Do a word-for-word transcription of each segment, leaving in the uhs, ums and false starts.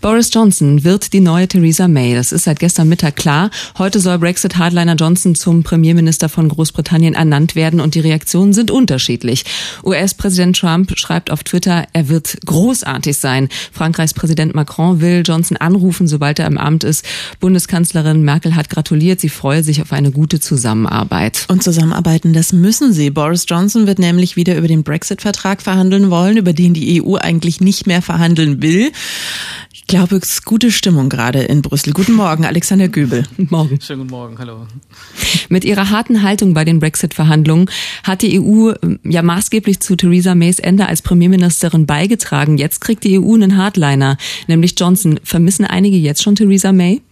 Boris Johnson wird die neue Theresa May. Das ist seit gestern Mittag klar. Heute soll Brexit-Hardliner Johnson zum Premierminister von Großbritannien ernannt werden und die Reaktionen sind unterschiedlich. U S-Präsident Trump schreibt auf Twitter, er wird großartig sein. Frankreichs Präsident Macron will Johnson anrufen, sobald er im Amt ist. Bundeskanzlerin Merkel hat gratuliert. Sie freue sich auf eine gute Zusammenarbeit. Und zusammenarbeiten, das müssen sie. Boris Johnson wird nämlich wieder über den Brexit-Vertrag verhandeln wollen, über den die E U eigentlich nicht mehr verhandeln will. Ich glaube, es ist gute Stimmung gerade in Brüssel. Guten Morgen, Alexander Göbel. Morgen. Schönen guten Morgen, hallo. Mit ihrer harten Haltung bei den Brexit-Verhandlungen hat die E U ja maßgeblich zu Theresa Mays Ende als Premierministerin beigetragen. Jetzt kriegt die E U einen Hardliner, nämlich Johnson. Vermissen einige jetzt schon Theresa May?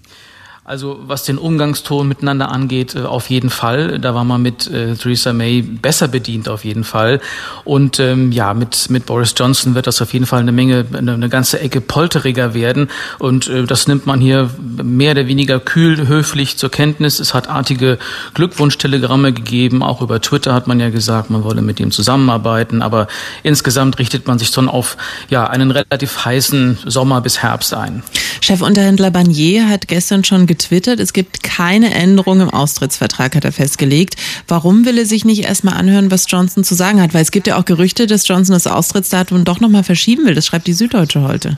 Also was den Umgangston miteinander angeht, auf jeden Fall. Da war man mit äh, Theresa May besser bedient, auf jeden Fall. Und ähm, ja, mit mit Boris Johnson wird das auf jeden Fall eine Menge, eine, eine ganze Ecke polteriger werden. Und äh, das nimmt man hier mehr oder weniger kühl, höflich zur Kenntnis. Es hat artige Glückwunschtelegramme gegeben. Auch über Twitter hat man ja gesagt, man wolle mit ihm zusammenarbeiten. Aber insgesamt richtet man sich schon auf ja einen relativ heißen Sommer bis Herbst ein. Chefunterhändler Barnier hat gestern schon getwittert, es gibt keine Änderung im Austrittsvertrag, hat er festgelegt. Warum will er sich nicht erstmal anhören, was Johnson zu sagen hat? Weil es gibt ja auch Gerüchte, dass Johnson das Austrittsdatum doch nochmal verschieben will. Das schreibt die Süddeutsche heute.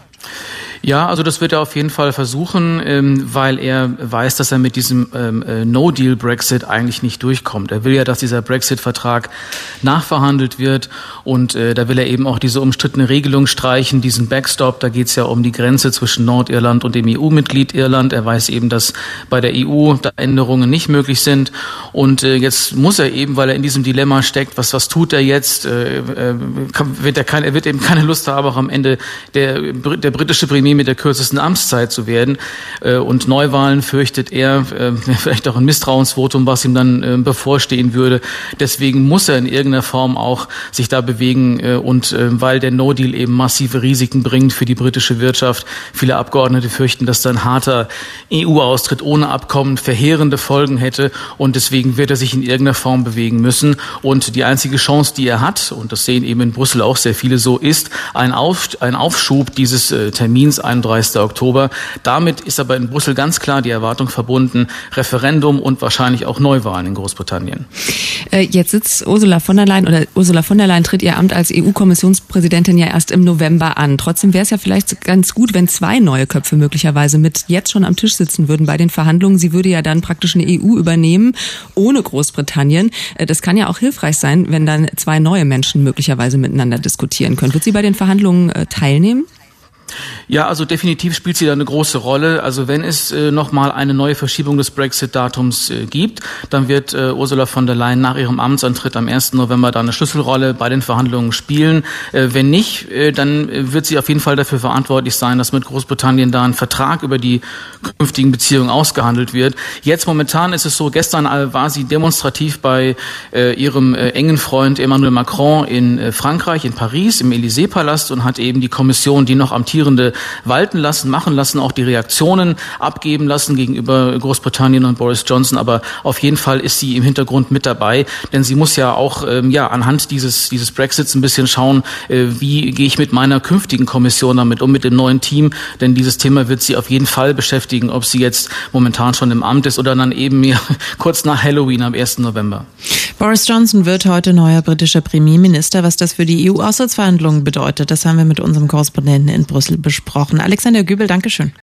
Ja, also das wird er auf jeden Fall versuchen, ähm, weil er weiß, dass er mit diesem ähm, äh, No-Deal-Brexit eigentlich nicht durchkommt. Er will ja, dass dieser Brexit-Vertrag nachverhandelt wird und äh, da will er eben auch diese umstrittene Regelung streichen, diesen Backstop. Da geht es ja um die Grenze zwischen Nordirland und dem E U-Mitglied Irland. Er weiß eben, dass bei der E U da Änderungen nicht möglich sind und äh, jetzt muss er eben, weil er in diesem Dilemma steckt, was was tut er jetzt? Äh, äh, wird er, keine, er wird eben keine Lust haben, auch am Ende der, der britische Premier mit der kürzesten Amtszeit zu werden. Und Neuwahlen fürchtet er, vielleicht auch ein Misstrauensvotum, was ihm dann bevorstehen würde. Deswegen muss er in irgendeiner Form auch sich da bewegen. Und weil der No-Deal eben massive Risiken bringt für die britische Wirtschaft. Viele Abgeordnete fürchten, dass da ein harter E U-Austritt ohne Abkommen verheerende Folgen hätte. Und deswegen wird er sich in irgendeiner Form bewegen müssen. Und die einzige Chance, die er hat, und das sehen eben in Brüssel auch sehr viele so, ist ein, Auf, ein Aufschub dieses Termins einunddreißigsten Oktober. Damit ist aber in Brüssel ganz klar die Erwartung verbunden, Referendum und wahrscheinlich auch Neuwahlen in Großbritannien. Jetzt sitzt Ursula von der Leyen oder Ursula von der Leyen tritt ihr Amt als E U-Kommissionspräsidentin ja erst im November an. Trotzdem wäre es ja vielleicht ganz gut, wenn zwei neue Köpfe möglicherweise mit jetzt schon am Tisch sitzen würden bei den Verhandlungen. Sie würde ja dann praktisch eine E U übernehmen, ohne Großbritannien. Das kann ja auch hilfreich sein, wenn dann zwei neue Menschen möglicherweise miteinander diskutieren können. Wird sie bei den Verhandlungen teilnehmen? Ja, also definitiv spielt sie da eine große Rolle. Also wenn es äh, nochmal eine neue Verschiebung des Brexit-Datums äh, gibt, dann wird äh, Ursula von der Leyen nach ihrem Amtsantritt am ersten November da eine Schlüsselrolle bei den Verhandlungen spielen. Äh, wenn nicht, äh, dann wird sie auf jeden Fall dafür verantwortlich sein, dass mit Großbritannien da ein Vertrag über die künftigen Beziehungen ausgehandelt wird. Jetzt momentan ist es so, gestern äh, war sie demonstrativ bei äh, ihrem äh, engen Freund Emmanuel Macron in äh, Frankreich, in Paris, im Élysée-Palast und hat eben die Kommission, die noch amtierende walten lassen, machen lassen, auch die Reaktionen abgeben lassen gegenüber Großbritannien und Boris Johnson. Aber auf jeden Fall ist sie im Hintergrund mit dabei, denn sie muss ja auch ähm, ja anhand dieses dieses Brexits ein bisschen schauen, äh, wie gehe ich mit meiner künftigen Kommission damit um, mit dem neuen Team. Denn dieses Thema wird sie auf jeden Fall beschäftigen, ob sie jetzt momentan schon im Amt ist oder dann eben ja, kurz nach Halloween am ersten November. Boris Johnson wird heute neuer britischer Premierminister. Was das für die E U-Austrittsverhandlungen bedeutet, das haben wir mit unserem Korrespondenten in Brüssel besprochen. Alexander Göbel, Dankeschön.